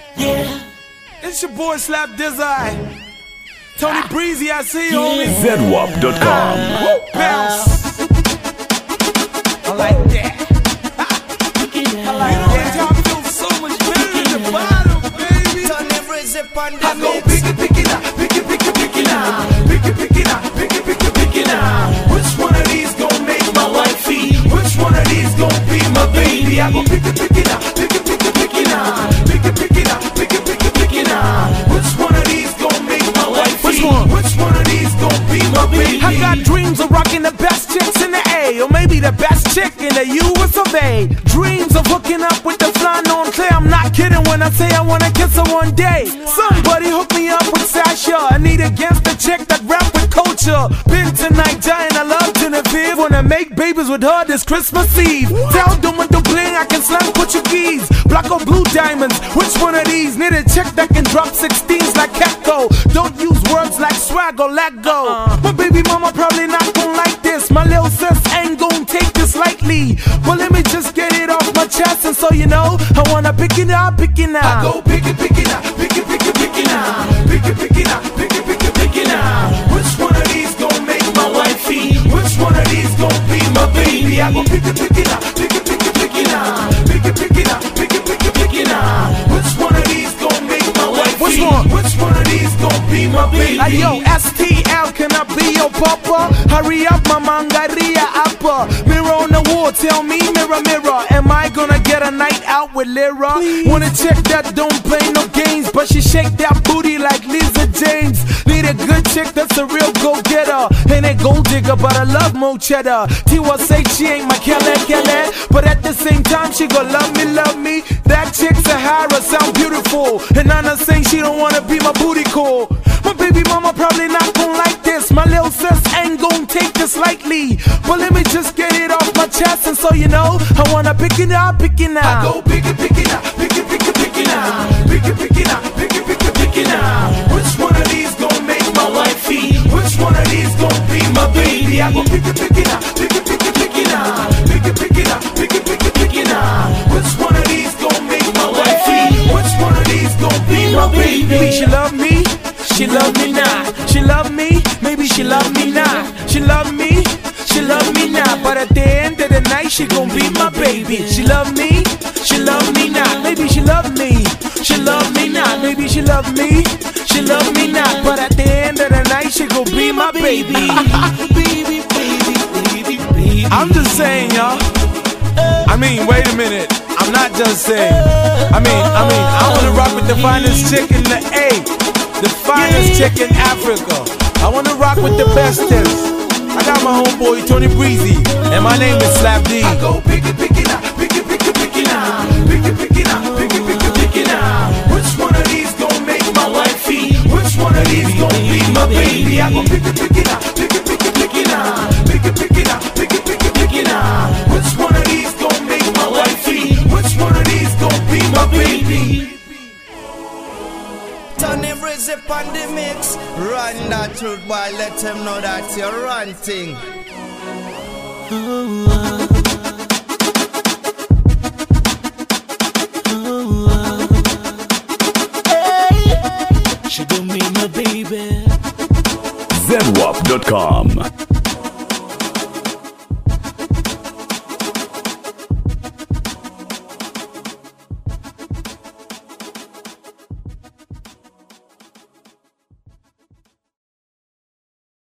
Yeah. It's your boy Slap Dizzy. Tony Breezy, I see you, homie. ZWAP.com. Bounce. I like that. I like that. Top feels so much better than the bottom, baby. Tony Breezy on the I go mix. pick it up, pick it up, pick it up, pick it up. Which one of these gon' make my wifey? Which one of these gon' be my baby? I go pick it up, pick it up, pick it up, pick it up, pick it up. Which one of these gon' make my wifey? Which one of these gon' be my baby? I got dreams of rocking the best chicks in the A, or maybe the best chick in the US of A. Dreams of hooking up with the fly on clear. I'm not kidding when I say I wanna kiss her one day. Somebody hook me up with Sasha. I need against the chick that rap with culture. Been tonight, dying, I love Genevieve. Wanna make babies with her this Christmas Eve. Tell them with the bling, I can slang Portuguese. Black or blue diamonds, which one of these? Need a chick that can drop 16s like Echo. Don't use words like swag or let go. My baby mama probably not gon' like this. My little sis ain't gon' take this lightly. But let me just get it off my chest, and so you know, I wanna pick it up, pick it up. I go pick it up, pick it up, pick it up, pick it up, pick it up. Which one of these gon' make my wifey? Which one of these gon' be my baby? I go pick it up, pick it up, pick it up, pick it up. Which one of these gon' make my wifey? Which one? Which one of these gon' be my baby? Hey, yo, STL, can I be your papa? Hurry up, my mangaria appa. Mirror on the wall, tell me, mirror, mirror, am I gonna get a night out with Lyra? Want a chick that don't play no games, but she shake that booty like Lisa James. Need a good chick that's a real go-getter. Ain't a gold digger, but I love mo cheddar. Tiwa say she ain't my Kelly, but at the same time she gon' love me. That chick Sahara sound beautiful, and Anna saying she don't wanna be my booty call. My baby mama probably not gon' like this. My little sis ain't gon' take this lightly. But let me just get it off my chest, and so you know, I wanna pick it up, pick it up. I go pick it up, pick it up, pick it up, pick it up, pick it up. Which one of these gon' make my wifey? Which one of these gon' be my baby? I go pick it up, pick it up, pick it up, pick it up, pick it up. Which one of these gon' make my wifey? Which one of these gon' be my baby? She love me, she love me not. She love me, maybe she love me not. She love me, she love me not. But at the end of the night, she gon' be my baby. She love me, she love me not. Maybe she love me, she love me not. Maybe she love me, she love me not. But at the end of the night, she gon' be my baby. I'm just saying, y'all. I mean, wait a minute. I'm not just saying. I mean, I wanna rock with the finest chick in the A, the finest chick in Africa. I wanna rock with the bestest. I got my homeboy Tony Breezy, and my name is Slap D. I go pick it up, pick it up, pick it up, pick it up. Which one of these gon' make my wifey? Which one of these gon' be my baby? I go pick it up, pick it up, pick it up, pick it up. Which one of these gon' make my wifey? Which one of these gon' be my baby? Tony Breezy on the mix. Run that truth, boy. Let him know that you're ranting.